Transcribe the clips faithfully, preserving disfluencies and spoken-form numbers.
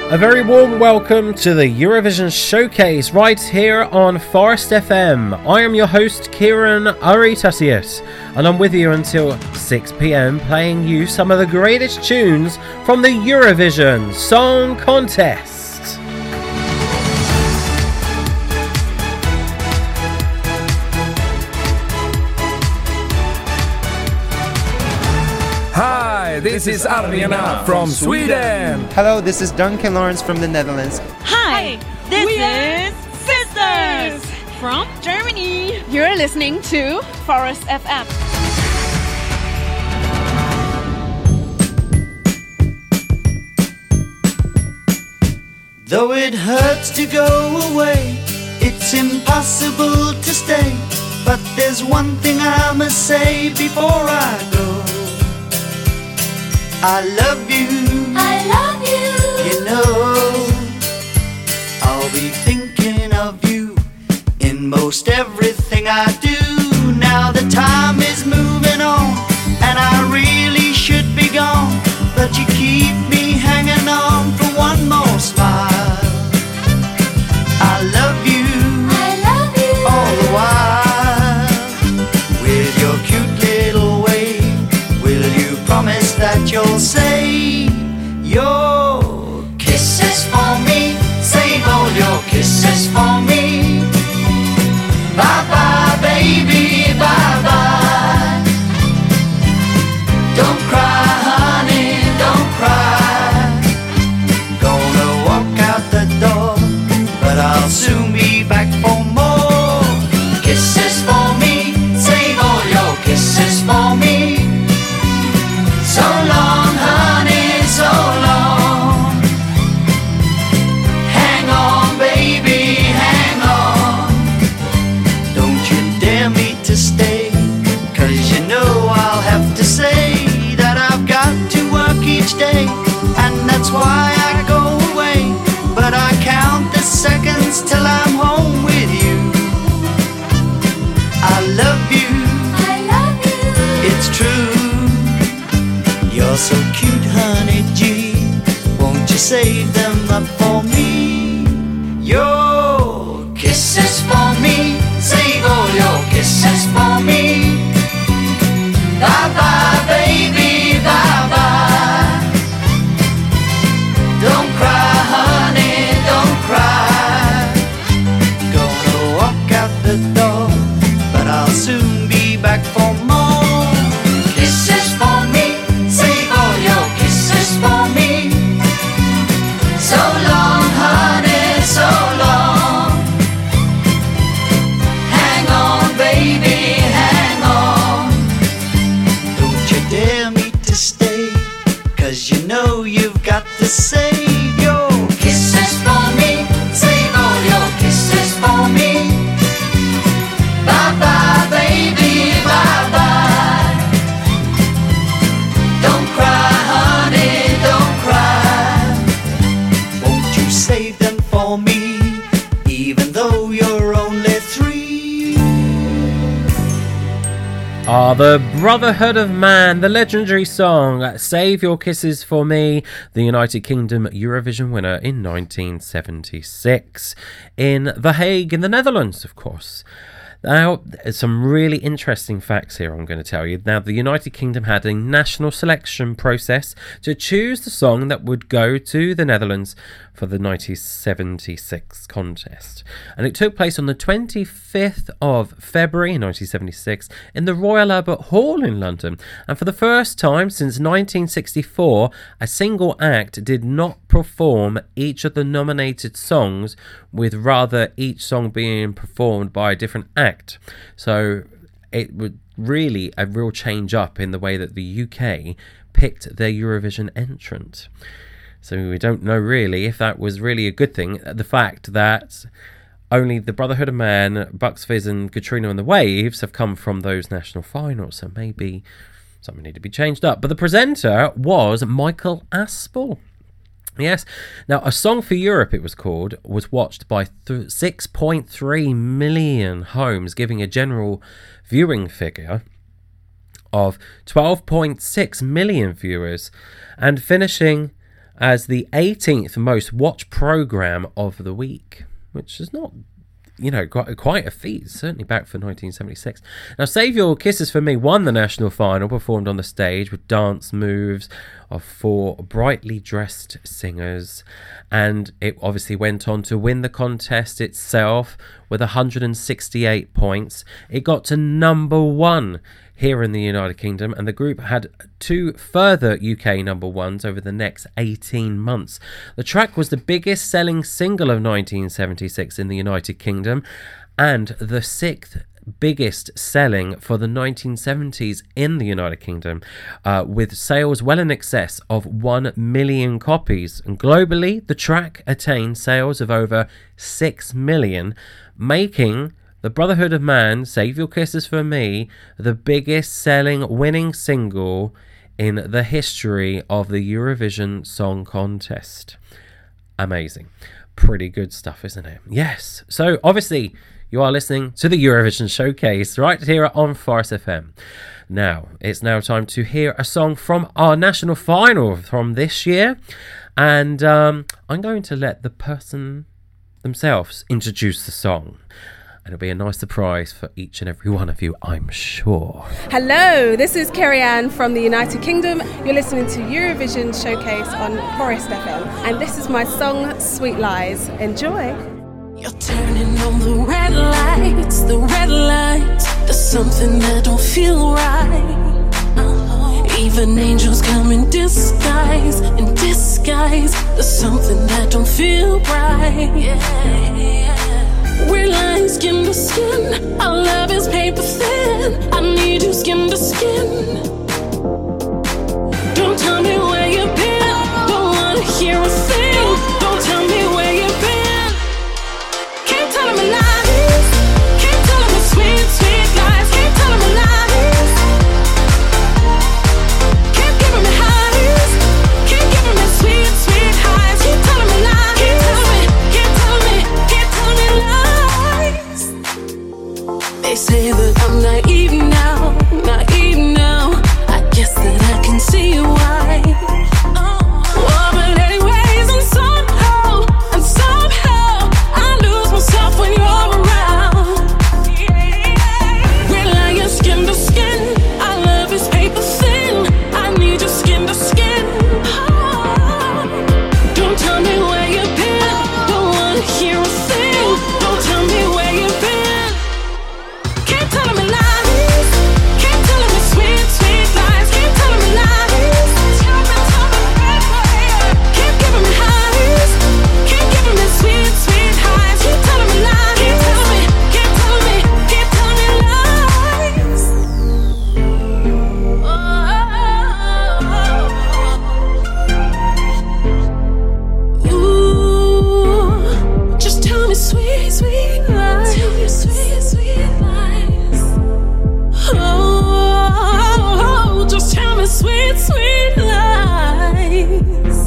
A very warm welcome to the Eurovision Showcase right here on Forest F M. I am your host Kieran Aritasius, and I'm with you until six p.m. playing you some of the greatest tunes from the Eurovision Song Contest. Hi, this is Arjuna from Sweden. Hello, this is Duncan Lawrence from the Netherlands. Hi, this we is Sisters from Germany. You're listening to Forest F M. Though it hurts to go away, it's impossible to stay. But there's one thing I must say before I go. I love you, I love you. You know, I'll be thinking of you in most everything I do. Now the time is moving on, and I really should be gone, but you keep me hanging on for one more smile. I love you, I love you. All the while, with your cute little way. Will you promise that you'll save your kisses for me? Save all your kisses for me. Bye-bye, baby, bye-bye. Don't cry, honey, don't cry. Gonna walk out the door, but I'll soon be back for more kisses for me. Save all your kisses for me. So long, honey, so long. Hang on, baby, hang on. Don't you dare me to stay, 'cause you know I'll have to say that I've got to work each day, and that's why I go away. But I count the seconds till I'm home with you. I love you, I love you. it's true. You're so cute, honey G. Won't you save them up for me? Your kisses for me. Save all your kisses for me. Bye-bye, baby, bye-bye. Don't cry, honey, don't cry. Gonna walk out the door, but I'll soon be back for more kisses for me. Save all your kisses for me. So long, honey, so long. Hang on, baby, hang on. Don't you dare me to stay, 'cause you know you've got to save your kisses for me. Save all your kisses for me. Bye-bye, baby, bye-bye. Don't cry, honey, don't cry. Won't you save them for me, even though you're only three? Ah, the Brotherhood of Man, the legendary song Save Your Kisses for Me, the United Kingdom Eurovision winner in nineteen seventy-six in The Hague in the Netherlands, of course. Now, there's some really interesting facts here I'm going to tell you. Now, the United Kingdom had a national selection process to choose the song that would go to the Netherlands for the nineteen seventy-six contest. And it took place on the twenty-fifth of February nineteen seventy-six in the Royal Albert Hall in London. And for the first time since nineteen sixty-four, a single act did not perform each of the nominated songs, with rather each song being performed by a different act. So it would really a real change up in the way that the U K picked their Eurovision entrant. So we don't know really if that was really a good thing. The fact that only the Brotherhood of Man, Bucks Fizz and Katrina and the Waves have come from those national finals. So maybe something needed to be changed up. But the presenter was Michael Aspel. Yes. Now, A Song for Europe, it was called, was watched by th- six point three million homes, giving a general viewing figure of twelve point six million viewers and finishing as the eighteenth most watched programme of the week, which is not, you know, quite, quite a feat, certainly back for nineteen seventy-six. Now, Save Your Kisses for Me won the national final, performed on the stage with dance moves of four brightly dressed singers, and it obviously went on to win the contest itself with one hundred sixty-eight points. It got to number one here in the United Kingdom, and the group had two further U K number ones over the next eighteen months. The track was the biggest selling single of nineteen seventy-six in the United Kingdom, and the sixth biggest selling for the nineteen seventies in the United Kingdom, uh, with sales well in excess of one million copies. And globally, the track attained sales of over six million, making The Brotherhood of Man, Save Your Kisses for Me, the biggest selling winning single in the history of the Eurovision Song Contest. Amazing. Pretty good stuff, isn't it? Yes. So obviously you are listening to the Eurovision Showcase right here on Forest F M. Now, it's now time to hear a song from our national final from this year. And um, I'm going to let the person themselves introduce the song. And it'll be a nice surprise for each and every one of you, I'm sure. Hello, this is Kerry Ann from the United Kingdom. You're listening to Eurovision Showcase on Forest F M. And this is my song, Sweet Lies. Enjoy. You're turning on the red lights, the red lights. There's something that don't feel right. Uh-huh. Even angels come in disguise, in disguise. There's something that don't feel right. Yeah, yeah. We're lying skin to skin. Our love is paper thin. I need you skin to skin. Don't tell me where you've been. Don't wanna hear a thing. Don't tell me where you've been. Keep telling me lies. Keep telling me sweet, sweet lies. Keep telling me lies. Keep giving me highs. Keep giving me sweet, sweet highs. Keep telling me lies. Keep telling me, keep telling me, keep telling me lies. They say that I'm naive now, naive now. I guess that I can see why. Oh, but anyways, and somehow, and somehow, I lose myself when you're around. We're lying skin to skin. Our love is paper thin. I need you skin to skin. Don't tell me where you've been. Don't wanna hear a thing. Don't tell me where you've been. Keep telling me lies. Keep telling me sweet, sweet lies. Keep telling me lies. Tell me, tell me, baby. Keep giving me highs. Keep giving me sweet, sweet highs. Keep telling me lies. Keep telling me, keep telling me, keep telling me lies. Oh. Ooh, just tell me sweet, sweet lies. Tell me sweet, sweet lies. Oh, just tell me sweet, sweet lies.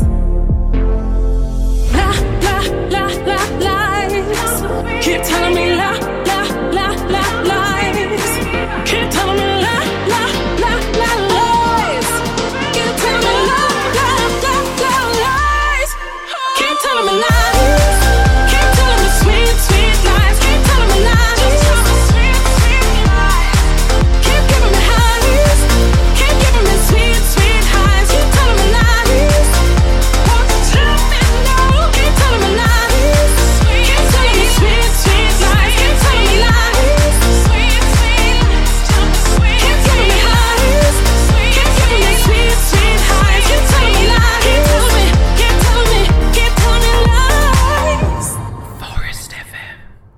La, la, la, la, lies. Keep telling me la, la, la, la, lies. Keep telling me la, la, la, la, lies. Keep telling me la, la, la, la, lies. Keep telling me lies. Keep telling me sweet, sweet lies. Keep telling me lies. Sweet, sweet lies. Keep giving me highs. Keep giving me sweet, sweet highs. Keep telling me lies. Won't you tell me no? Keep telling me lies. Keep telling me sweet, sweet lies. Keep telling me lies. Sweet, sweet lies. Keep telling me highs. Keep giving me sweet, sweet highs. Keep telling me lies. Keep telling me, keep telling me, keep telling me lies. Forest F M.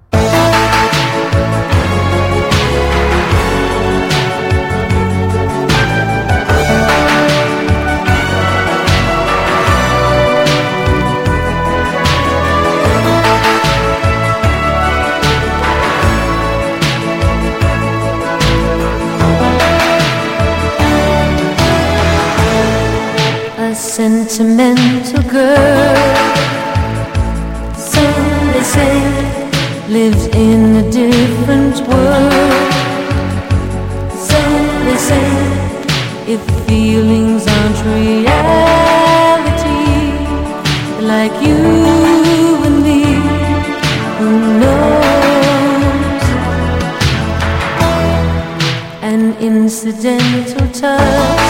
A sentimental girl, so they say, lives in a different world. So they say, if feelings aren't reality, incidental touch.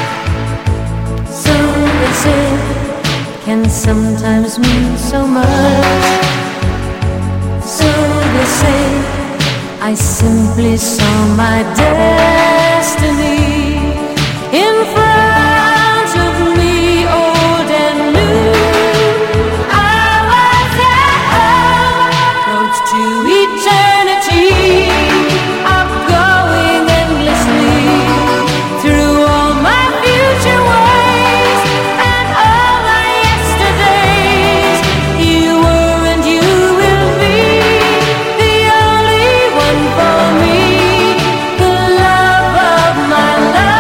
So they say can sometimes mean so much. So they say I simply saw my destiny in front of me, old and new. I was at home, road to eternity. I'm going endlessly through all my future ways and all my yesterdays. You were and you will be the only one for me, the love of my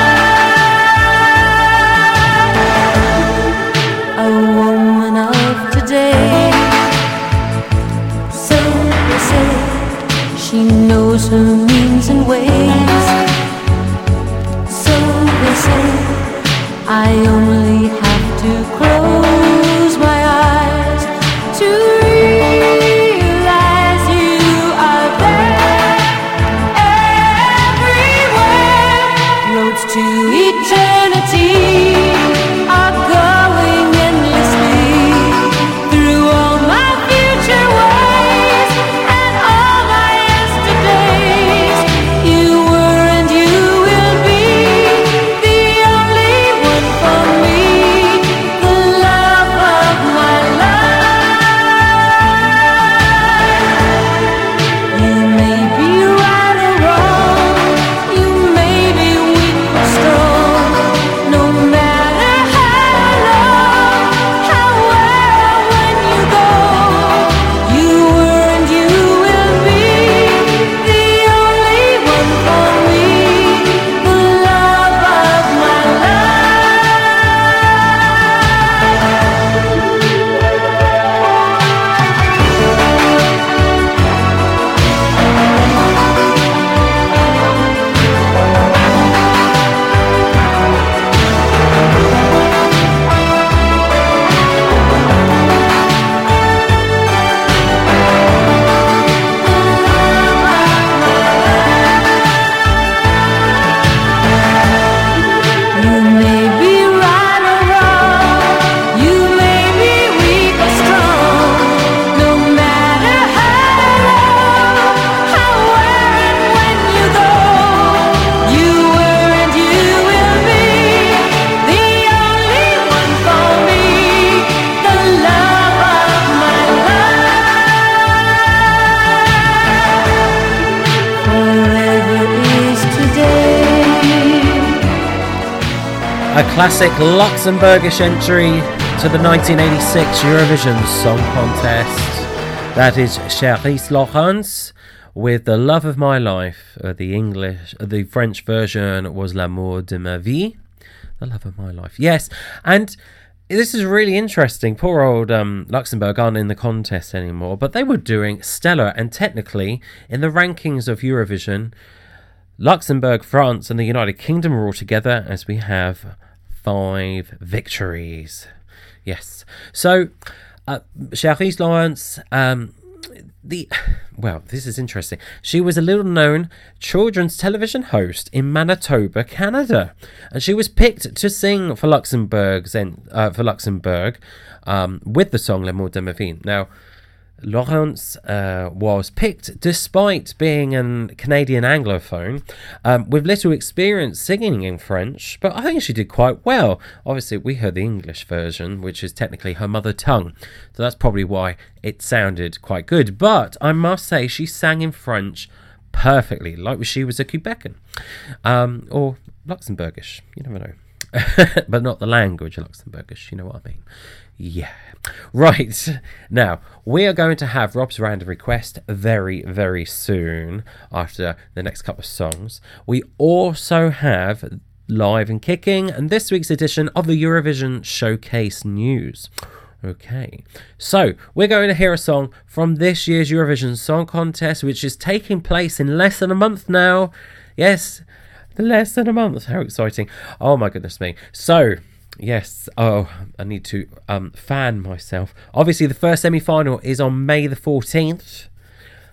life, a woman of today. So they say she knows her means and ways. So they say I only have to close my eyes to realize you are there everywhere. Roads to eternity are going endlessly through all my future ways and all my yesterdays. You were and you will be the only one for me, the love of my life. You may be right or wrong, you may be weak or strong, no matter how long, how well when you go. You were and you will be the only one for me, the love of my You may be right or wrong, you may be weak or strong, no matter how long, how where and when you go. You were and you will be the only one for me, the love of my life. Forever is today. A classic Luxembourgish entry to the nineteen eighty-six Eurovision Song Contest. That is Charisse Laurence with The Love of My Life. Uh, the English, uh, the French version was L'amour de ma vie. The Love of My Life. Yes, and this is really interesting. Poor old um, Luxembourg aren't in the contest anymore, but they were doing stellar, and technically, in the rankings of Eurovision, Luxembourg, France, and the United Kingdom are all together as we have five victories. Yes. So, uh, Charisse Laurence, um, the well, this is interesting. She was a little-known children's television host in Manitoba, Canada, and she was picked to sing for Luxembourg's uh, for Luxembourg um, with the song L'amour de ma vie. Now, Laurence uh, was picked despite being a Canadian Anglophone um, with little experience singing in French, but I think she did quite well. Obviously, we heard the English version, which is technically her mother tongue, so that's probably why it sounded quite good. But I must say, she sang in French perfectly, like she was a Quebecan um, or Luxembourgish. You never know. But not the language of Luxembourgish, you know what I mean. Yeah. Right. Now, we are going to have Rob's random request very, very soon after the next couple of songs. We also have Live and Kicking and this week's edition of the Eurovision Showcase News. Okay, so we're going to hear a song from this year's Eurovision Song Contest, which is taking place in less than a month now. Yes, less than a month. How exciting. Oh my goodness me. So, yes, oh, I need to um, fan myself. Obviously, the first semi-final is on May the fourteenth.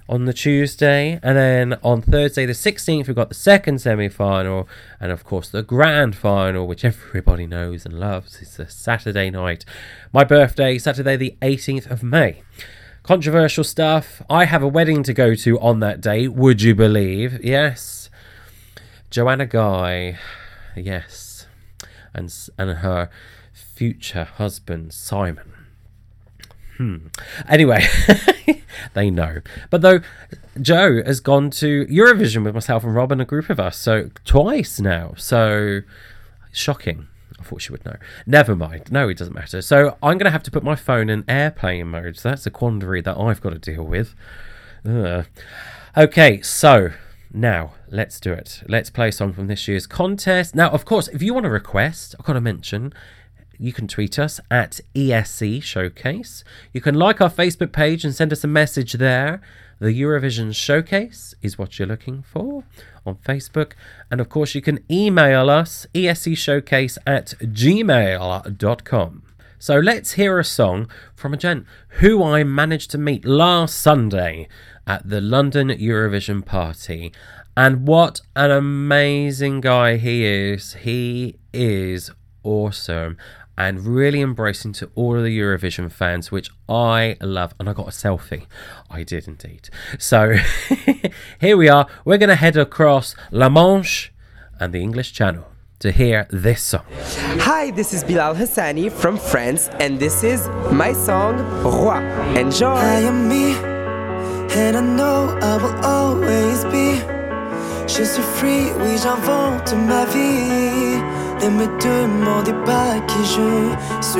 on the Tuesday, and then on Thursday the sixteenth we've got the second semi-final, and of course the grand final, which everybody knows and loves. It's a Saturday night. My birthday, Saturday the eighteenth of May. Controversial stuff. I have a wedding to go to on that day, would you believe? Yes. Joanna Guy, yes, and and her future husband Simon. Hmm. Anyway, they know. But though, Joe has gone to Eurovision with myself and Rob and a group of us, so twice now. So shocking. I thought she would know. Never mind. No, it doesn't matter. So I'm going to have to put my phone in airplane mode. So that's a quandary that I've got to deal with. Ugh. Okay, so now let's do it. Let's play a song from this year's contest. Now, of course, if you want to request, I've got to mention, you can tweet us at E S C Showcase. You can like our Facebook page and send us a message there. The Eurovision Showcase is what you're looking for on Facebook. And of course, you can email us, E S C Showcase at gmail dot com. So let's hear a song from a gent who I managed to meet last Sunday at the London Eurovision party. And what an amazing guy he is. He is awesome and really embracing to all of the Eurovision fans, which I love. And I got a selfie. I did indeed. So here we are. We're going to head across La Manche and the English Channel to hear this song. Hi, this is Bilal Hassani from France, and this is my song, Roi. Enjoy! I am me, and I know I will always be. Je suis free, oui, j'invente ma vie. Ne me demandez pas qui je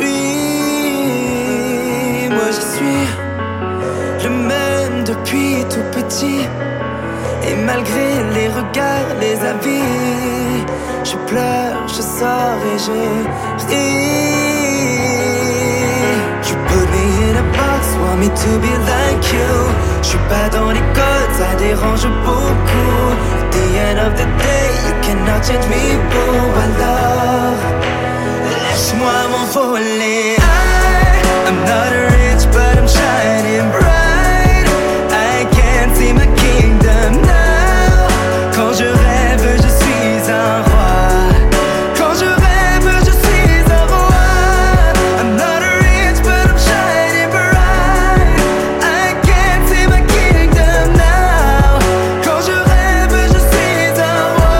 suis. Moi je suis le même depuis tout petit. Et malgré les regards, les avis, je pleure, je sors et je ris. You put me in a box, want me to be like you. Je suis pas dans les codes, ça dérange beaucoup. At the end of the day, you cannot change me, boo. Alors, laisse-moi m'envoler. I, I'm not rich, but I'm shining bright. I can't see my kingdom now. Quand je rêve, je suis un roi. Quand je rêve, je suis un roi. I'm not rich, but I'm shining bright. I can't see my kingdom now. Quand je rêve, je suis un roi.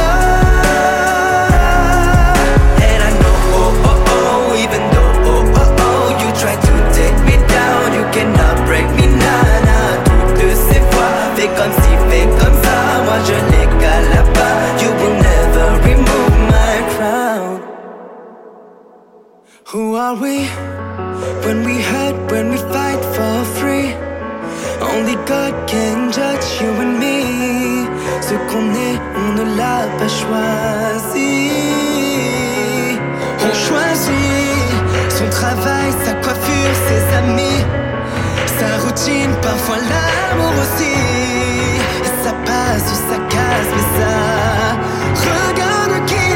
And I know, oh, oh, oh, even though, oh, oh, oh, you try to take me down, you cannot break me, nah, nah. Toutes ces fois, fais comme si, fais comme ça. Moi je l'égale là-bas. You will never remove my crown. Who are we? When we hurt, when we fight for free. Only God can judge you and me. Ce qu'on est, on ne l'a pas choisi. On choisit son travail, sa coiffure, ses amis, sa routine, parfois l'amour aussi. Et ça passe ou ça casse, mais ça regarde qui.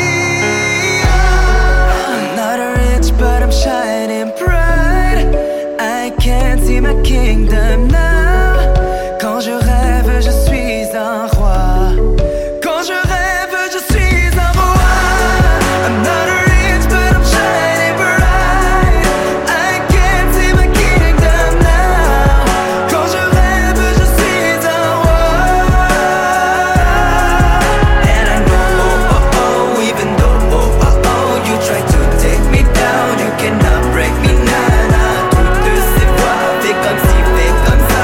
I'm not rich, but I'm shining bright. I can't see my kingdom now. Quand je rêve, je suis un roi. Quand je rêve, je suis un roi. I'm not rich, but I'm shining bright. I can't see my kingdom now. Quand je rêve, je suis un roi. And I know, oh, oh, oh, even though, oh, oh, oh, you try to take me down, you cannot break me, nah, nah. Toutes ces fois, fais comme si, fais comme ça.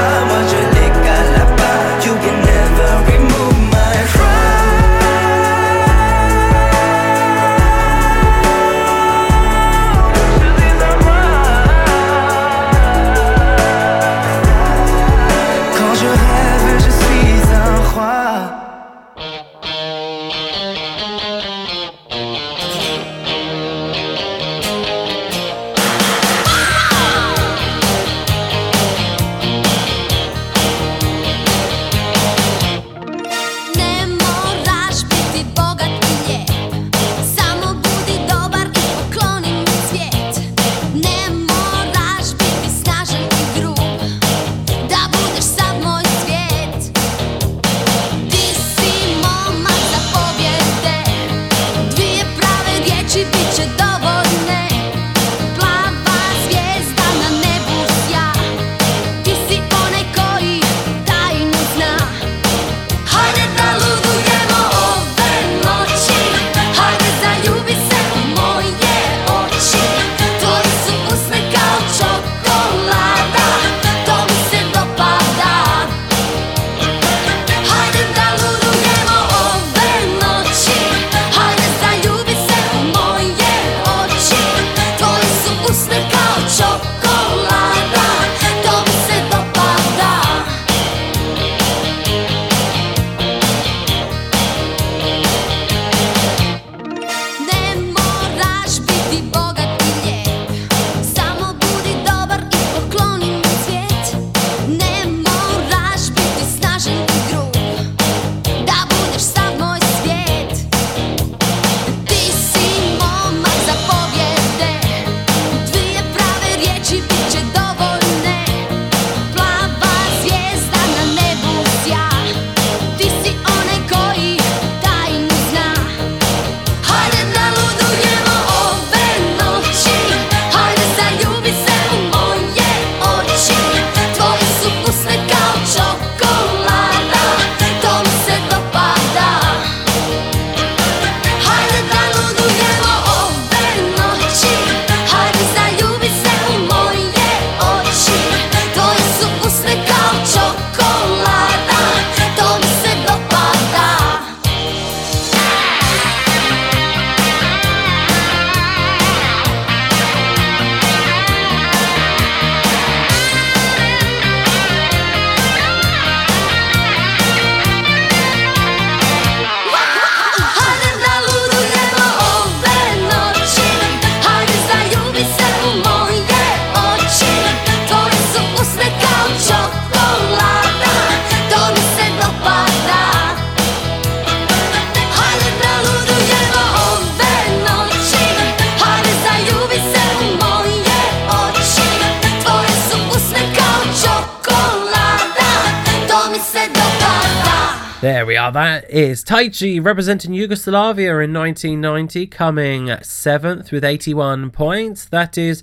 There we are. That is Taichi representing Yugoslavia in nineteen ninety, coming seventh with eighty-one points. That is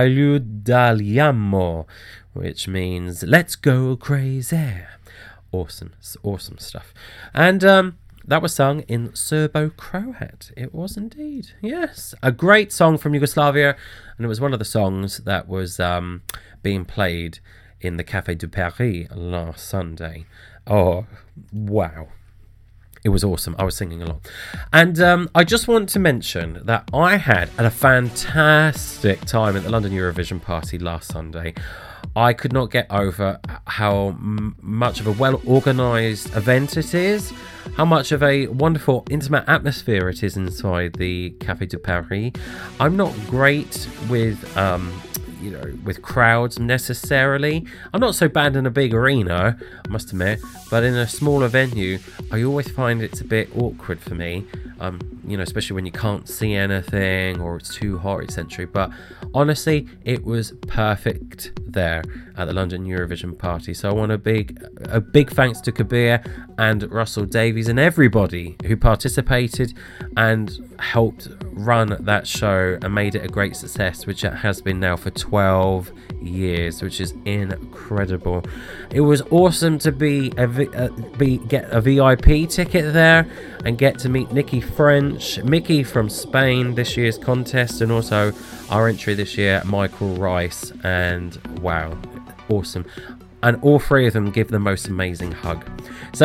Haljudaliamo, which means let's go crazy. Awesome, awesome stuff. And um, that was sung in Serbo-Croat. It was indeed. Yes, a great song from Yugoslavia, and it was one of the songs that was um, being played in the Café de Paris last Sunday. Oh, wow. It was awesome. I was singing along. And um, I just want to mention that I had a fantastic time at the London Eurovision party last Sunday. I could not get over how m- much of a well-organised event it is, how much of a wonderful, intimate atmosphere it is inside the Café de Paris. I'm not great with... Um, you know, with crowds necessarily. I'm not so bad in a big arena, I must admit, but in a smaller venue, I always find it's a bit awkward for me. Um, you know, especially when you can't see anything or it's too hot, et cetera. But honestly, it was perfect there at the London Eurovision party. So I want a big, a big thanks to Kabir and Russell Davies and everybody who participated and helped run that show and made it a great success, which it has been now for twelve years, which is incredible. It was awesome to be a uh, be get a V I P ticket there and get to meet Nikki French, Mickey from Spain this year's contest, and also our entry this year, Michael Rice. And wow, awesome. And all three of them give the most amazing hug. So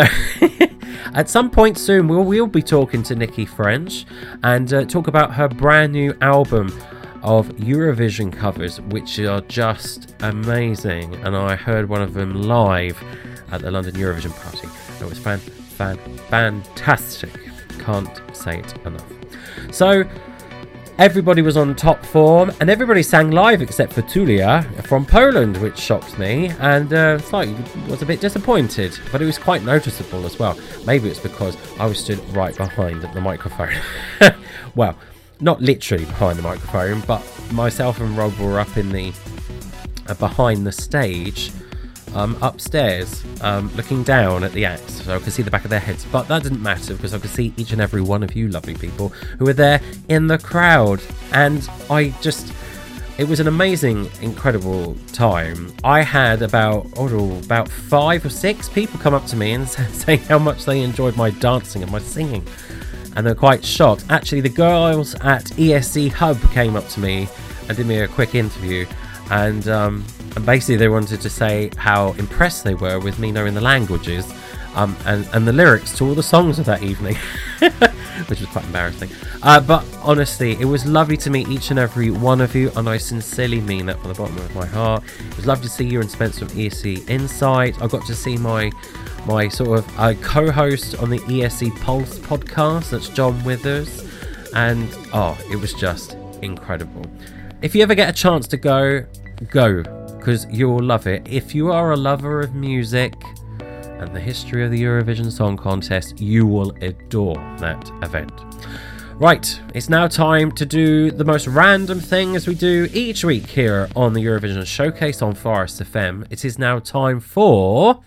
at some point soon, we'll, we'll be talking to Nikki French and uh, talk about her brand new album of Eurovision covers, which are just amazing. And I heard one of them live at the London Eurovision party. It was fan, fan, fantastic. Can't say it enough. So everybody was on top form, and everybody sang live except for Tulia from Poland, which shocked me, and uh, slightly was a bit disappointed, but it was quite noticeable as well. Maybe it's because I was stood right behind the microphone. Well, not literally behind the microphone, but myself and Rob were up in the uh, behind the stage, um, upstairs, um, looking down at the acts, so I could see the back of their heads. But that didn't matter because I could see each and every one of you lovely people who were there in the crowd, and I just, it was an amazing, incredible time. I had about oh, about five or six people come up to me and say how much they enjoyed my dancing and my singing. And they're quite shocked. Actually, the girls at E S C Hub came up to me and did me a quick interview. And, um, and basically they wanted to say how impressed they were with me knowing the languages um, and, and the lyrics to all the songs of that evening. Which was quite embarrassing. Uh, but honestly, it was lovely to meet each and every one of you. And I sincerely mean that from the bottom of my heart. It was lovely to see you and Spencer from E S C Insight. I got to see my... my sort of uh, co-host on the E S C Pulse podcast, that's John Withers, and oh, it was just incredible. If you ever get a chance to go, go, because you'll love it. If you are a lover of music and the history of the Eurovision Song Contest, you will adore that event. Right, it's now time to do the most random thing as we do each week here on the Eurovision Showcase on Forest F M. It is now time for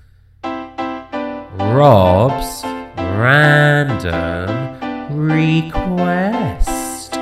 Rob's Random Request.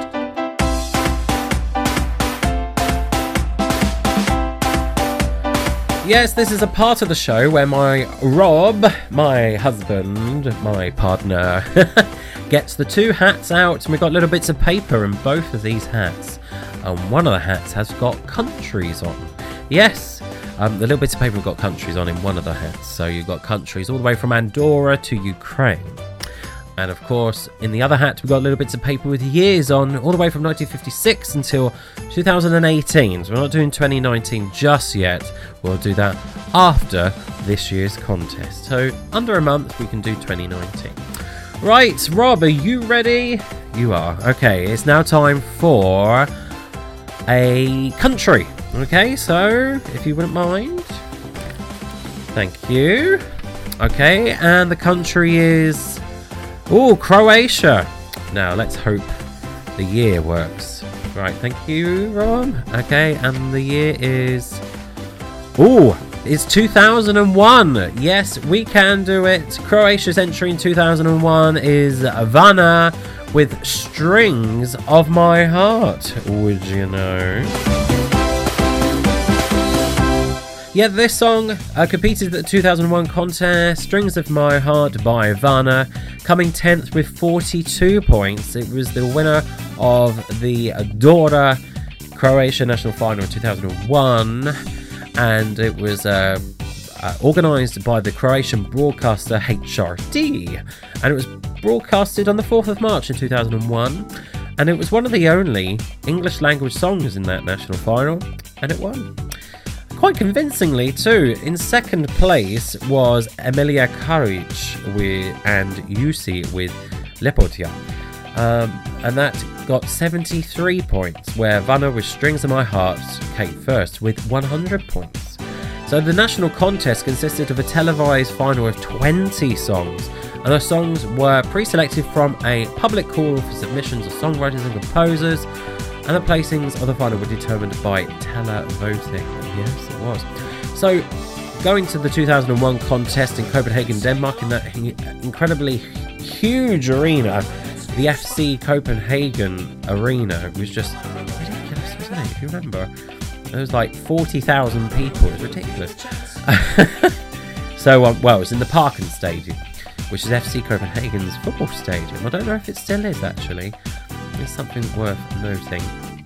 Yes, this is a part of the show where my Rob, my husband, my partner, gets the two hats out, and we've got little bits of paper in both of these hats. And one of the hats has got countries on. Yes. Um, the little bits of paper have got countries on in one of the hats. So you've got countries all the way from Andorra to Ukraine. And of course, in the other hat, we've got little bits of paper with years on, all the way from nineteen fifty-six until two thousand eighteen. So we're not doing twenty nineteen just yet. We'll do that after this year's contest. So under a month, we can do twenty nineteen. Right, Rob, are you ready? You are. Okay, it's now time for a country. Okay, so if you wouldn't mind. Thank you. Okay, and the country is... oh, Croatia. Now, let's hope the year works. Right, thank you, Ron. Okay, and the year is... oh, It's two thousand one. Yes, we can do it. Croatia's entry in two thousand one is Vana with Strings of My Heart. Would you know? Yeah, this song uh, competed at the two thousand one contest, Strings of My Heart by Vana, coming tenth with forty-two points. It was the winner of the Dora Croatia National Final in two thousand one, and it was uh, uh, organised by the Croatian broadcaster H R T, and it was broadcasted on the fourth of March in two thousand one, and it was one of the only English language songs in that national final, and it won. Quite convincingly too. In second place was Emilia Karic with, and Jussi with Lepotia. Um, and that got seventy-three points, where Vana with Strings of My Heart came first with one hundred points. So the national contest consisted of a televised final of twenty songs, and the songs were pre-selected from a public call for submissions of songwriters and composers, and the placings of the final were determined by televoting. Yes, it was. So, going to the two thousand one contest in Copenhagen, Denmark, in that incredibly huge arena, the F C Copenhagen arena was just ridiculous, wasn't it? If you remember, there was like forty thousand people. It was ridiculous. So, um, well, it was in the Parken Stadium, which is F C Copenhagen's football stadium. I don't know if it still is, actually. It's something worth noting.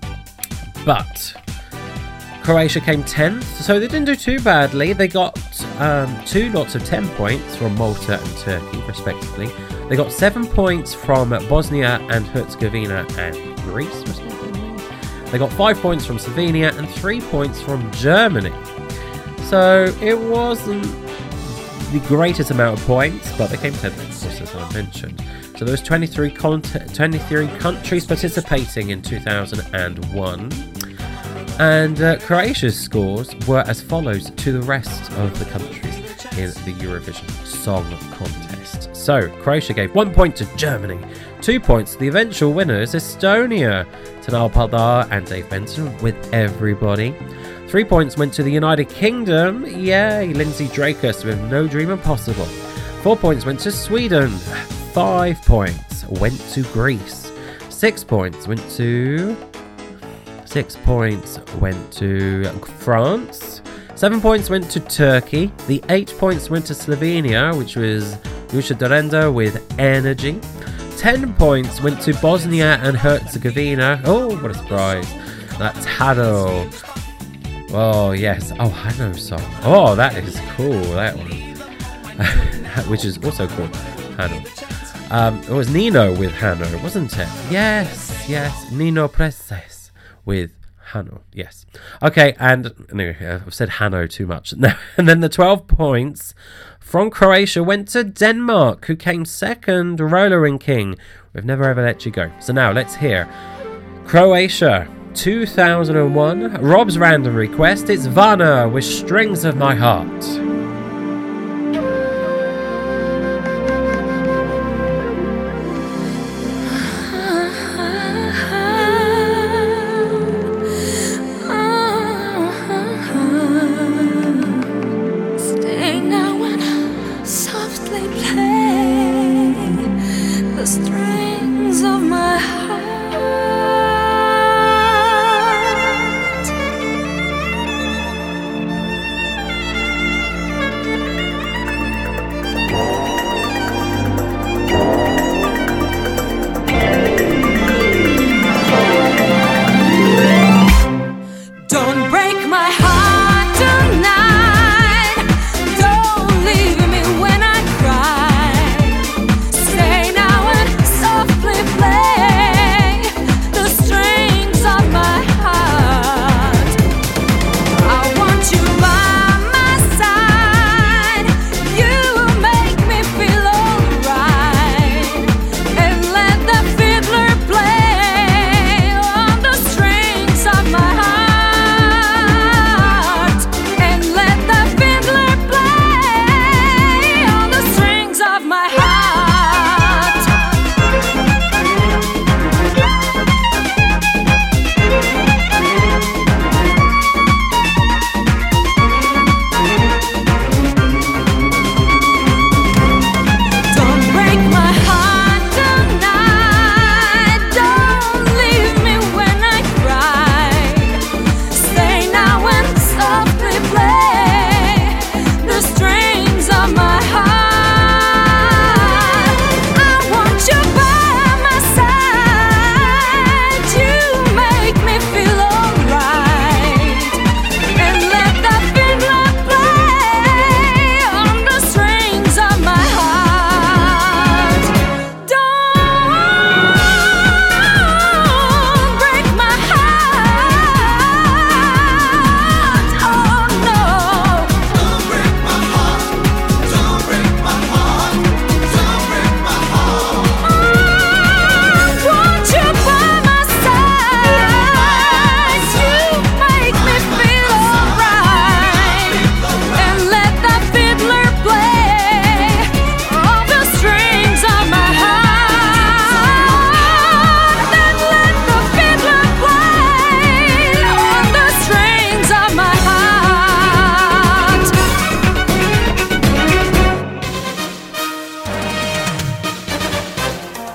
But Croatia came tenth, so they didn't do too badly. They got um, two lots of ten points from Malta and Turkey, respectively. They got seven points from Bosnia and Herzegovina and Greece, respectively. They got five points from Slovenia and three points from Germany. So it wasn't the greatest amount of points, but they came tenth, of course, as I mentioned. So there was twenty-three, con- twenty-three countries participating in two thousand one. And uh, Croatia's scores were as follows to the rest of the countries in the Eurovision Song Contest. So, Croatia gave one point to Germany, two points to the eventual winners, Estonia, Tanal Paldar and Dave Benson with Everybody. Three points went to the United Kingdom, yay, Lindsay Drakus with No Dream Impossible. Four points went to Sweden. Five points went to Greece. Six points went to... Six points went to France. Seven points went to Turkey. The eight points went to Slovenia, which was Lucia Dorenda with Energy. Ten points went to Bosnia and Herzegovina. Oh, what a surprise. That's Hano. Oh, yes. Oh, Hano song. Oh, that is cool, that one. Which is also called Hano. Um, it was Nino with Hano, wasn't it? Yes, yes. Nino Preses with Hano, yes. Okay, and anyway, I've said Hano too much. And then the twelve points from Croatia went to Denmark, who came second, Roller King. We've Never Ever Let You Go. So now let's hear Croatia two thousand one, Rob's random request. It's Vana with Strings of My Heart.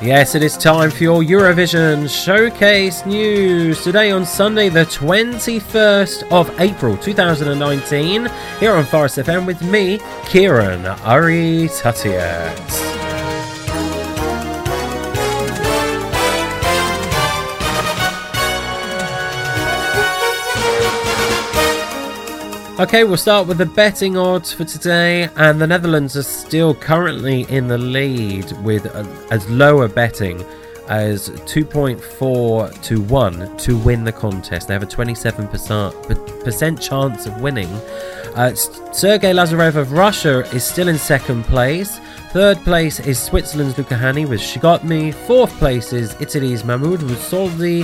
Yes, it is time for your Eurovision Showcase news. Today on Sunday, the twenty-first of April two thousand nineteen, here on Forest F M with me, Kieran Ari Tatiat. Okay, we'll start with the betting odds for today, and the Netherlands are still currently in the lead with a, as lower betting as two point four to one to win the contest. They have a twenty-seven percent chance of winning. Uh, Sergei Lazarev of Russia is still in second place. Third place is Switzerland's Luca Hani with She Got Me. Fourth place is Italy's Mahmoud Rusoldi.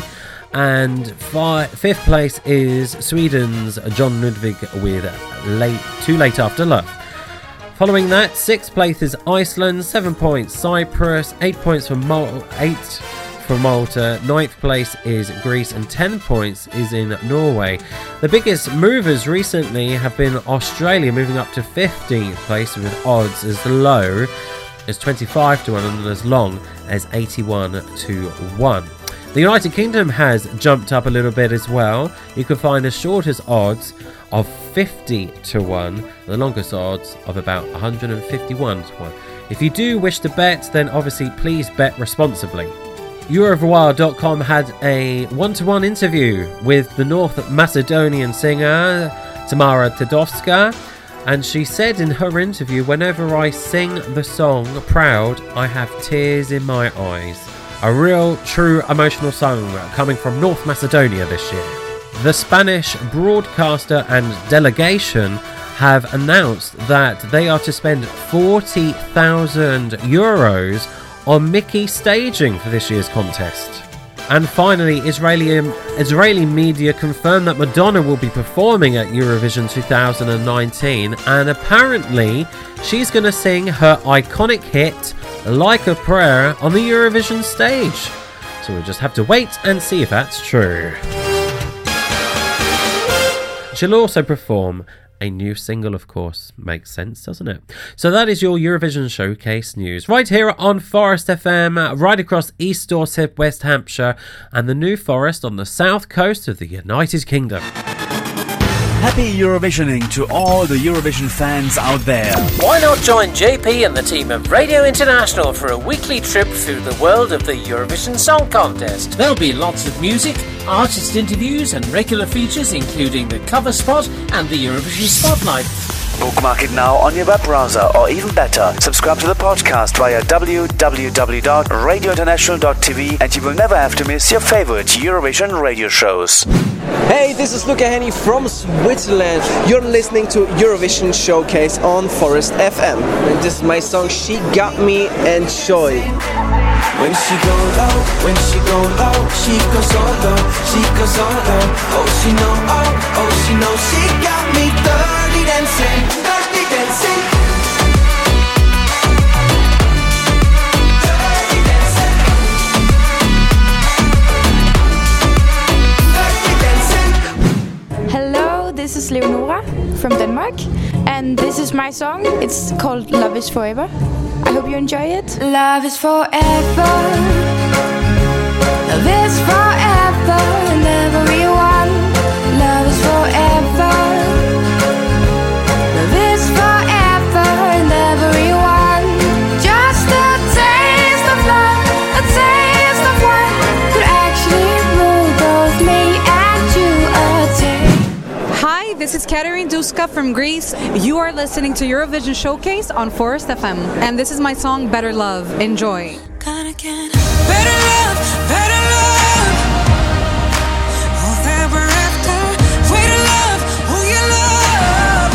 And fi- fifth place is Sweden's John Ludwig with late, Too Late After Love. Following that, sixth place is Iceland, seven points Cyprus, eight points for Mal- eight for Malta, ninth place is Greece, and ten points is in Norway. The biggest movers recently have been Australia, moving up to fifteenth place with odds as low as twenty-five to one and as long as eighty-one to one. The United Kingdom has jumped up a little bit as well. You can find the shortest odds of fifty to one, the longest odds of about one hundred fifty-one to one. If you do wish to bet, then obviously please bet responsibly. Eurovoix dot com had a one-to-one interview with the North Macedonian singer Tamara Tedovska, and she said in her interview, "Whenever I sing the song Proud, I have tears in my eyes." A real, true, emotional song coming from North Macedonia this year. The Spanish broadcaster and delegation have announced that they are to spend forty thousand euros on Mickey staging for this year's contest. And finally, Israeli Israeli media confirmed that Madonna will be performing at Eurovision two thousand nineteen, and apparently she's going to sing her iconic hit Like a Prayer on the Eurovision stage. So we'll just have to wait and see if that's true. She'll also perform a new single, of course. Makes sense, doesn't it? So that is your Eurovision Showcase news. Right here on Forest F M, right across East Dorset, West Hampshire, and the New Forest on the south coast of the United Kingdom. Happy Eurovisioning to all the Eurovision fans out there. Why not join J P and the team of Radio International for a weekly trip through the world of the Eurovision Song Contest? There'll be lots of music, artist interviews and regular features including the cover spot and the Eurovision Spotlight. Bookmark it now on your web browser, or even better, subscribe to the podcast via w w w dot radio international dot t v and you will never have to miss your favorite Eurovision radio shows. Hey, this is Luca Hani from Switzerland. You're listening to Eurovision Showcase on Forest F M. And this is my song She Got Me. Enjoy. When she go low, when she go low, she goes all low, she goes all low. Oh, she know, oh, oh, she know. She got me dirty dancing, dirty dancing. Dirty dancing. Dirty dancing. Hello, this is Leonora from Denmark, and this is my song. It's called Love is Forever. I hope you enjoy it. Love is forever. Love is forever and everyone. Love is forever. Love is forever and everyone. Just a taste of love, a taste of what could actually rule both me and you a day. Hi, this is Katerine Duska from Greece. You are listening to Eurovision Showcase on Forest F M, and this is my song Better Love. Enjoy. Gonna get better love, better love. All that we're after, way to love who you love.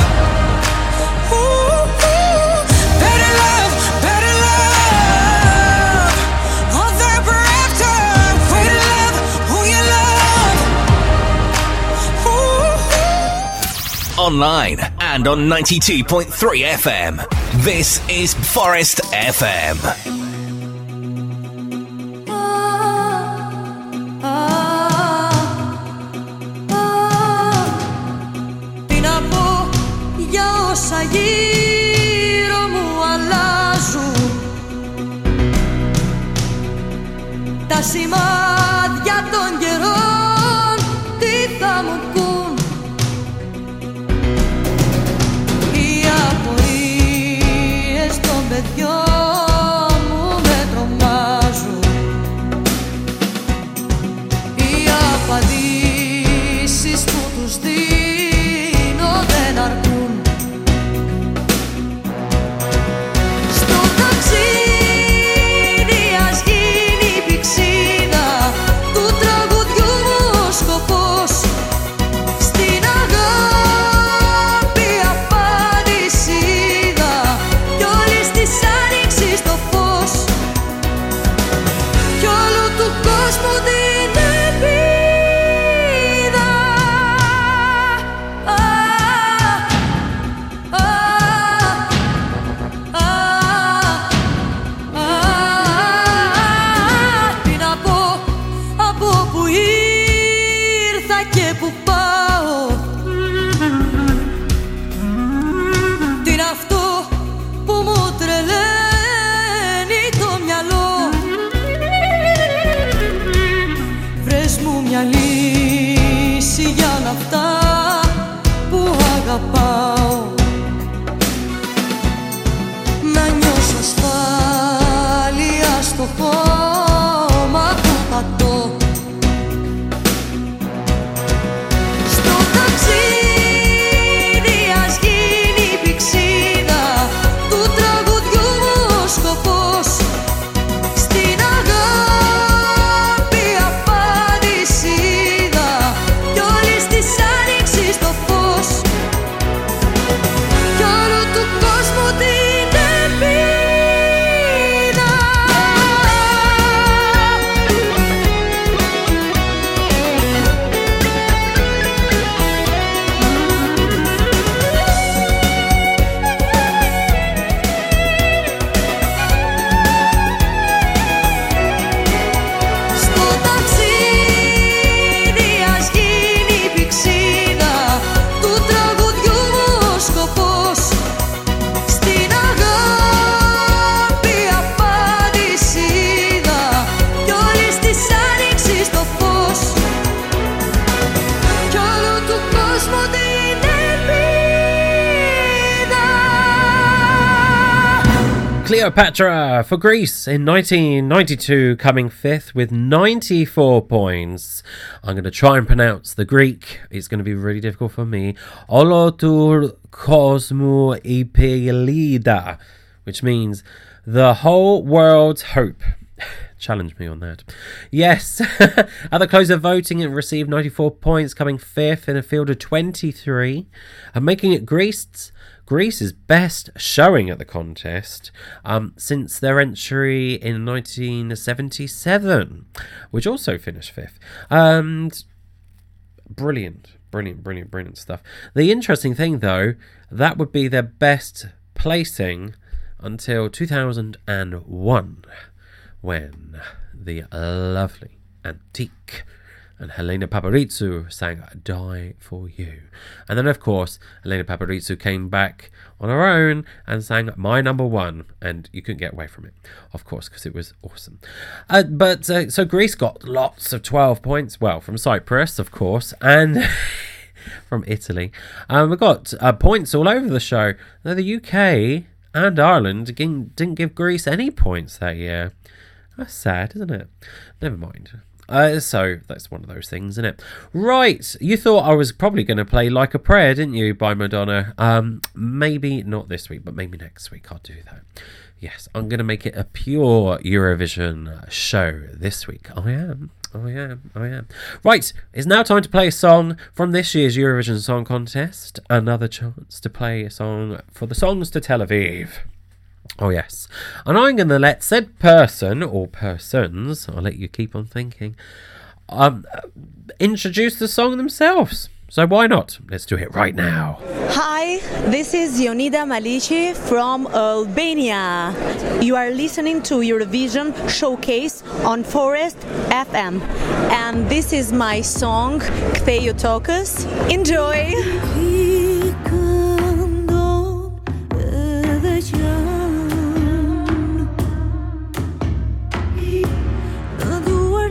Ooh, ooh. Better love, better love. All that we're after, way to love who you love. Ooh, ooh. Online and on ninety-two point three F M. This is Forest F M. όσα γύρω μου αλλάζουν. σημάδια των καιρών τι θα μου πουν. Οι απορίες των παιδιών μου με τρομάζουν. Οι απαντήσεις που τους δίνω δεν αρκούν. Στο ταξίδι ας γίνει πηξίδα του τραγουδιού μου ο σκοπός. Στην αγάπη απάντηση είδα κι όλης της άνοιξης το φως κι όλου του κόσμου την ελπίδα. Α, α, α, α, τι να πω από που ήρθα και που πάω. Τι είναι αυτό που μου τρελαίνει το μυαλό. Βρες μου μια λύση για όλα αυτά που αγαπάω. Να νιώσω ασφάλεια στο χώμα που πατώ. Στο ταξίδι ας γίνει πηξίδα του τραγουδιού μου ο σκοπός. Στην αγάπη απάντηση είδα κι όλης της άνοιξης το φως κι όλου του κόσμου την ελπίδα. Στο ταξίδι ας γίνει πηξίδα του τραγουδιού μου ο σκοπός. Στην αγάπη απάντηση είδα κι όλης της άνοιξης το φως κι όλου του κόσμου την ελπίδα. Cleopatra for Greece in nineteen ninety-two, coming fifth with ninety-four points. I'm going to try and pronounce the Greek. It's going to be really difficult for me. Olotur Kosmou Ipelida, which means the whole world's hope. Challenge me on that. Yes, at the close of voting, it received ninety-four points, coming fifth in a field of twenty-three, and making it Greece's Greece's best showing at the contest um, since their entry in nineteen seventy-seven, which also finished fifth. And brilliant, brilliant, brilliant, brilliant stuff. The interesting thing, though, that would be their best placing until two thousand one, when the lovely Antique and Helena Paparizou sang Die For You. And then, of course, Helena Paparizou came back on her own and sang My Number One, and you couldn't get away from it, of course, because it was awesome. Uh, but, uh, so Greece got lots of twelve points, well, from Cyprus, of course, and from Italy. Um, we got uh, points all over the show. Now, the U K and Ireland didn't give Greece any points that year. That's sad, isn't it? Never mind. Uh, so that's one of those things, isn't it? Right, you thought I was probably going to play Like a Prayer, didn't you, by Madonna? Um, maybe not this week, but maybe next week I'll do that. Yes, I'm going to make it a pure Eurovision show this week. I am. I am. I am. Right, it's now time to play a song from this year's Eurovision Song Contest. Another chance to play a song for the Songs to Tel Aviv. Oh, yes. And I'm going to let said person or persons, I'll let you keep on thinking, um, introduce the song themselves. So why not? Let's do it right now. Hi, this is Ionida Malici from Albania. You are listening to Eurovision Showcase on Forest F M. And this is my song, Ktheotokos. Enjoy! Në duar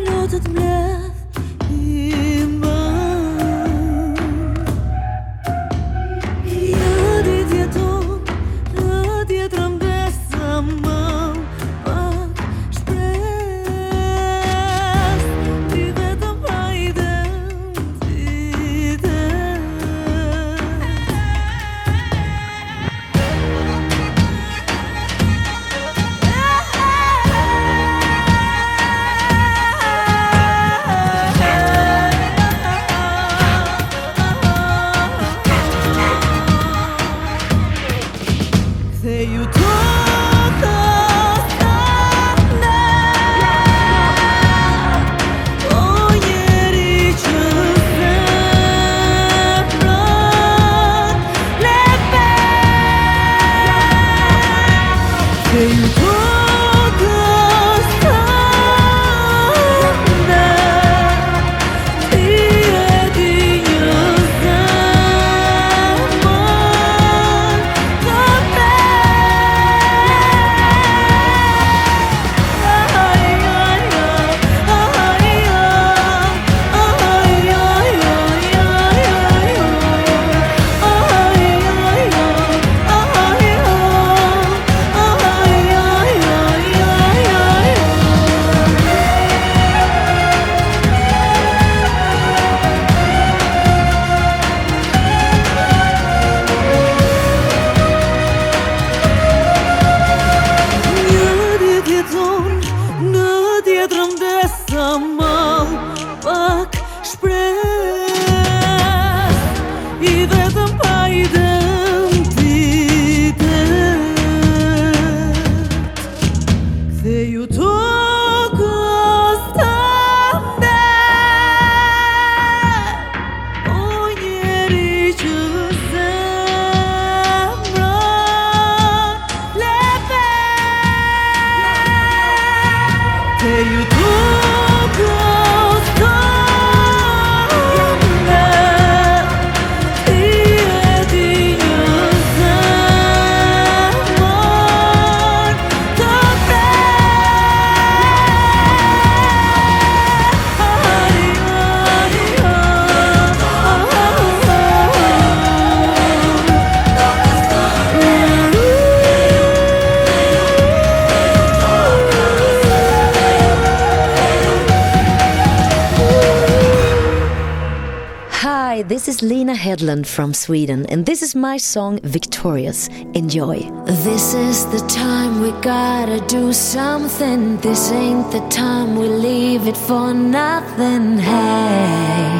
This is Lena Hedlund from Sweden, and this is my song Victorious. Enjoy. This is the time we gotta do something. This ain't the time we leave it for nothing. Hey,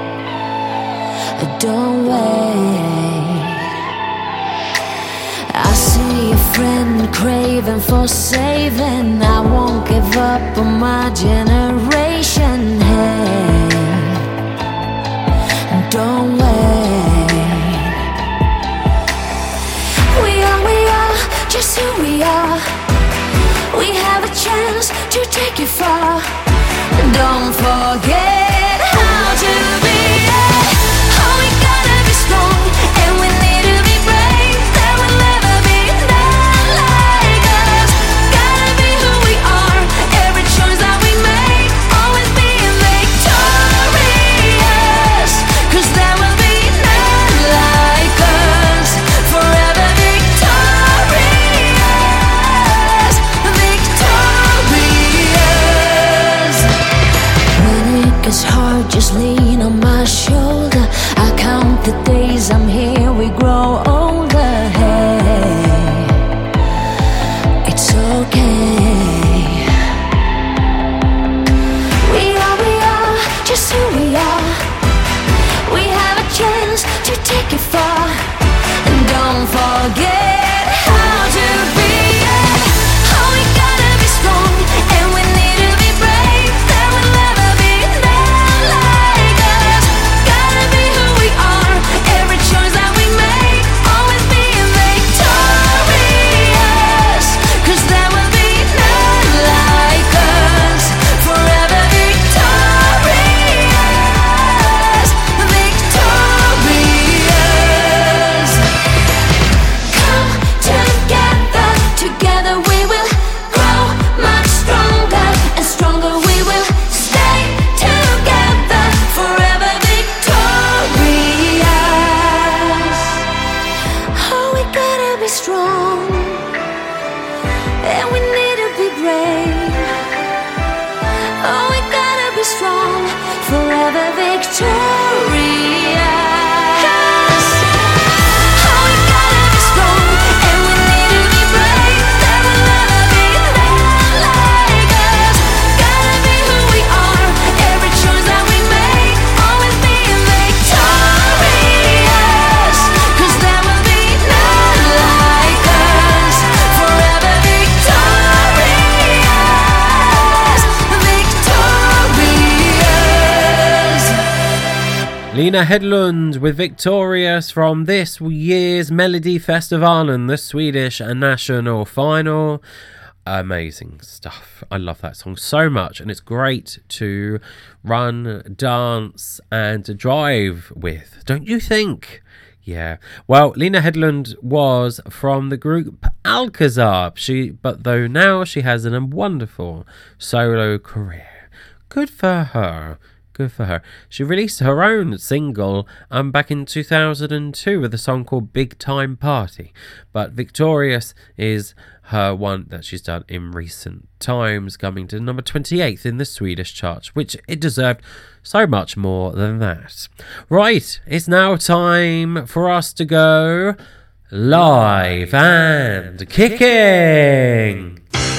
don't wait. I see a friend craving for saving. I won't give up on my generation. Hey, don't wait. We are, we are, just who we are. We have a chance to take it far. Don't forget how to be. Oh, we gotta be strong, and we need to be brave. There will never be none like us. Gotta be who we are. Every choice that we make, always being victorious. 'Cause there will be none like us. Forever victorious, victorious. When it gets Lena Hedlund with Victorious from this year's Melodifestivalen, the Swedish national final. Amazing stuff. I love that song so much, and it's great to run, dance, and drive with, don't you think? Yeah. Well, Lena Hedlund was from the group Alcazar. She, but though now she has a wonderful solo career. Good for her. Good for her. She released her own single um, back in two thousand two with a song called Big Time Party. But Victorious is her one that she's done in recent times, coming to number twenty-eighth in the Swedish charts, which it deserved so much more than that. Right, it's now time for us to go live and kicking.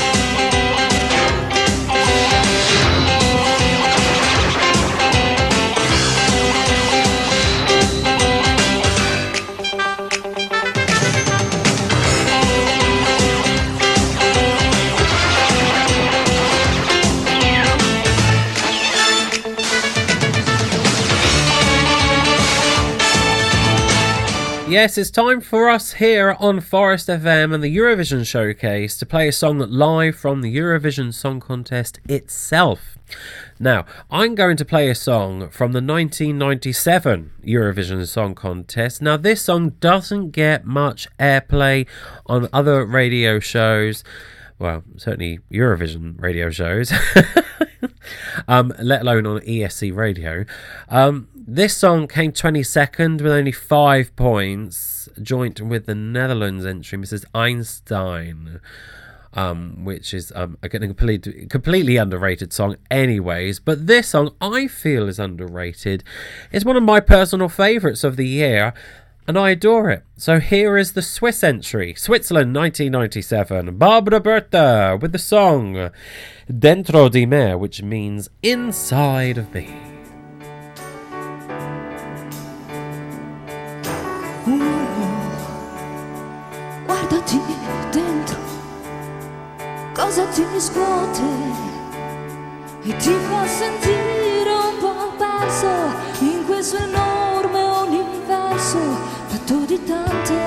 Yes, it's time for us here on Forest F M and the Eurovision Showcase to play a song live from the Eurovision Song Contest itself. Now, I'm going to play a song from the nineteen ninety-seven Eurovision Song Contest. Now, this song doesn't get much airplay on other radio shows. Well, certainly Eurovision radio shows, um, let alone on E S C radio. Um, this song came twenty-second with only five points, joint with the Netherlands entry, Missus Einstein, um, which is um, a completely, completely underrated song anyways. But this song, I feel, is underrated. It's one of my personal favourites of the year, and I adore it. So here is the Swiss entry, Switzerland nineteen ninety-seven, Barbara Bertha with the song Dentro di me, which means inside of me. Guardati dentro, cosa ti scuote e ti fa sentire un po' perso in questo enorme universo fatto di tante,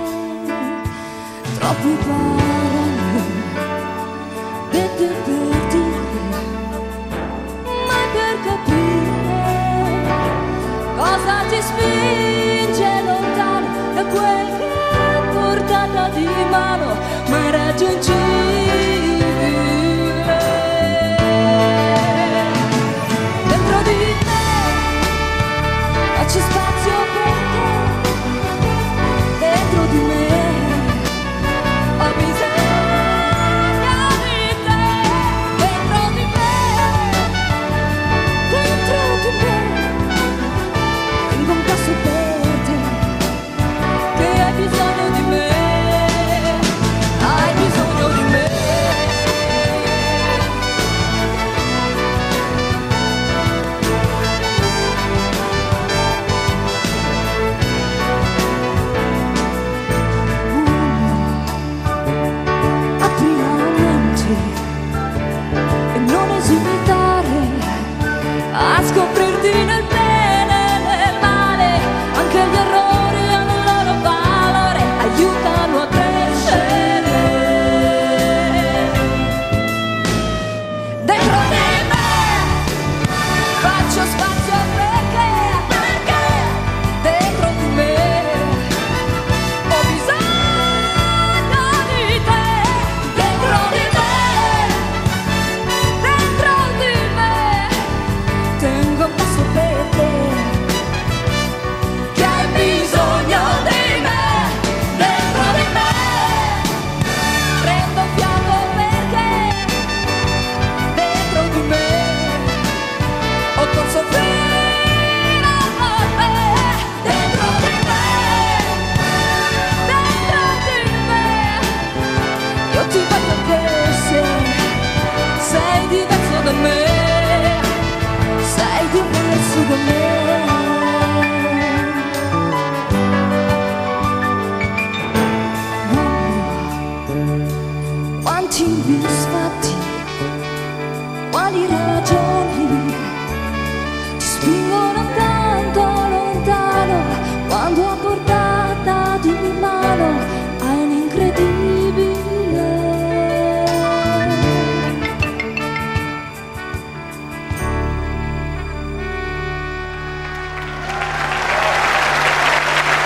troppe parole dette per dire, mai per capire cosa ti spinge lontano da quel che è portata di mano, ma è raggiungibile. Dentro di me c'è spazio per te, dentro di me ho bisogno di te, dentro di me, dentro di me, tengo un passo per te, che hai bisogno di me, hai bisogno di me.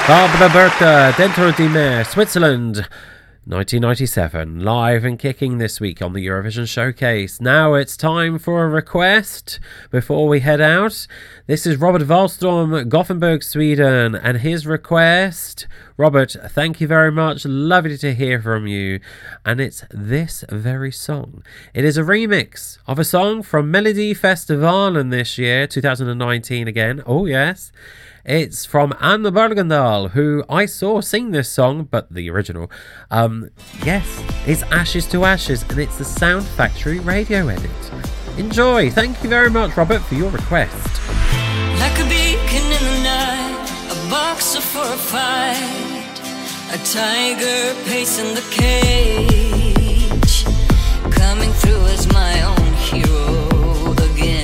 Barbara Burka, Dentro di Me, Switzerland, nineteen ninety-seven, live and kicking this week on the Eurovision Showcase. Now it's time for a request before we head out. This is Robert Wallström, Gothenburg, Sweden, and his request. Robert, thank you very much. Lovely to hear from you. And it's this very song. It is a remix of a song from Melody Festivalen this year, two thousand nineteen again. Oh, yes. It's from Anne Bergendahl, who I saw sing this song, but the original. Um, yes, it's Ashes to Ashes, and it's the Sound Factory radio edit. Enjoy. Thank you very much, Robert, for your request. Like a beacon in the night, a boxer for a fight, a tiger pacing the cage, coming through as my own hero again.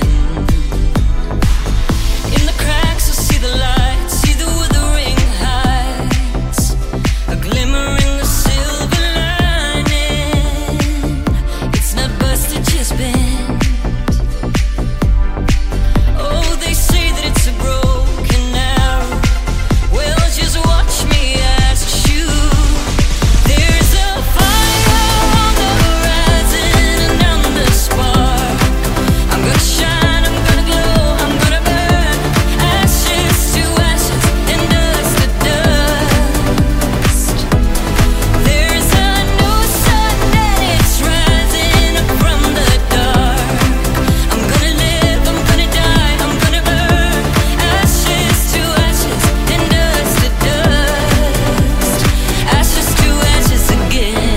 In the cracks I see the light, see the withering heights, a glimmer in the silver lining. It's not busted, just bent. Oh, they say that it's a broken arrow. Well, just watch me as I shoot. There's a fire on the horizon, and I'm the spark. I'm gonna shine, I'm gonna glow, I'm gonna burn. Ashes to ashes and dust to dust. There's a new sun and it's rising up from the dark. I'm gonna live, I'm gonna die, I'm gonna burn. Ashes to ashes and dust to dust. Ashes to ashes again.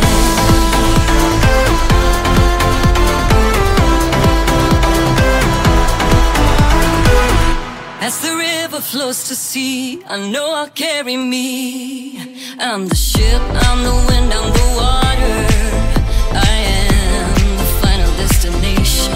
As the river flows to sea, I know I'll carry me. I'm the ship, I'm the wind, I'm the water. I am the final destination.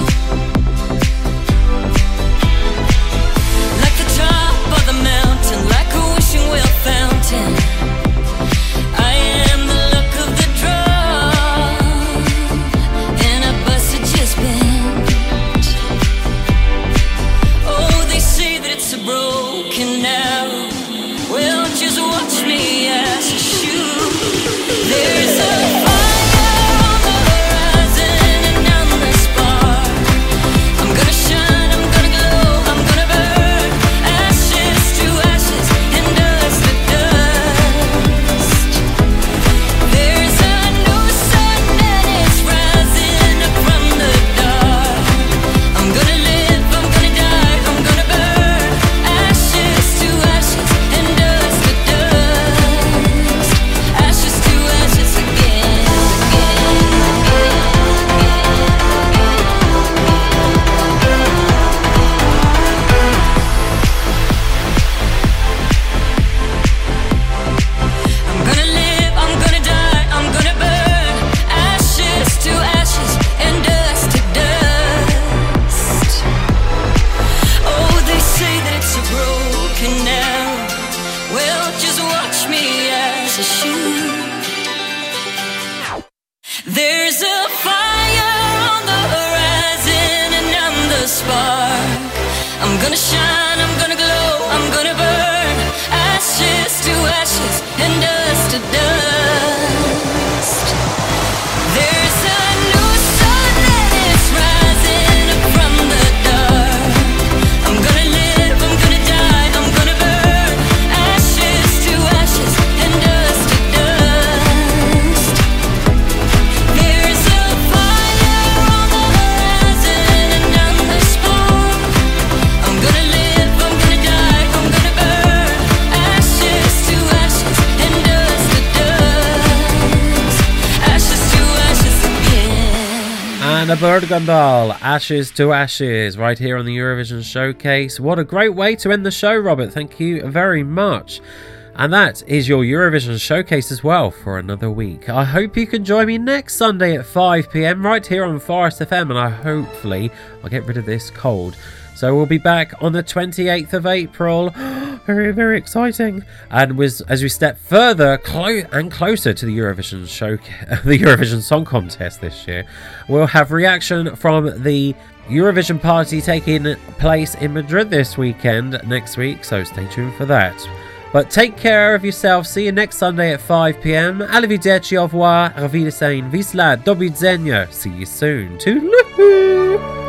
Like the top of the mountain, like a wishing well fountain. I am the luck of the draw, and I busted just bent. Oh, they say that it's a broken arrow. Well, just watch me as I shoot. There's a fire on the horizon, and I'm the spark. I'm gonna shine, I'm gonna glow, I'm gonna burn. Ashes to ashes and dust to dust. There's a new sun and it's rising up from the dark. I'm gonna live, I'm gonna die, I'm gonna burn. Ashes to ashes and dust to dust. Ashes to ashes again, I'm gonna live, I'm gonna die, I'm gonna burn. Ashes to ashes and dust to dust. Oh, they say that it's a broken arrow. Well, just watch me as I shoot. There's a fire on the horizon, and I'm the spark. I'm gonna shine, I'm gonna glow, I'm gonna burn. Ashes to ashes and dust to dust. There's a new sun and it's rising up from the dark. I'm gonna live, I'm gonna die, I'm gonna burn. Ashes to ashes and dust to dust. There's a fire on the horizon, and I'm the spark. I'm gonna live, I'm gonna die, I'm gonna burn. Ashes to ashes and dust to dust. Ashes to ashes again. Anna Bergendahl, Ashes to Ashes, right here on the Eurovision Showcase. What a great way to end the show, Robert. Thank you very much. And that is your Eurovision Showcase as well for another week. I hope you can join me next Sunday at five p.m. right here on Forest F M, and I hopefully I'll get rid of this cold. So we'll be back on the twenty-eighth of April. Very, very exciting. And was, as we step further clo- and closer to the Eurovision show, the Eurovision Song Contest this year, we'll have reaction from the Eurovision party taking place in Madrid this weekend next week. So stay tuned for that. But take care of yourself. See you next Sunday at five p.m. Arrivederci, au revoir, auf Wiedersehen, Wisla, do widzenia. See you soon. Toodaloo.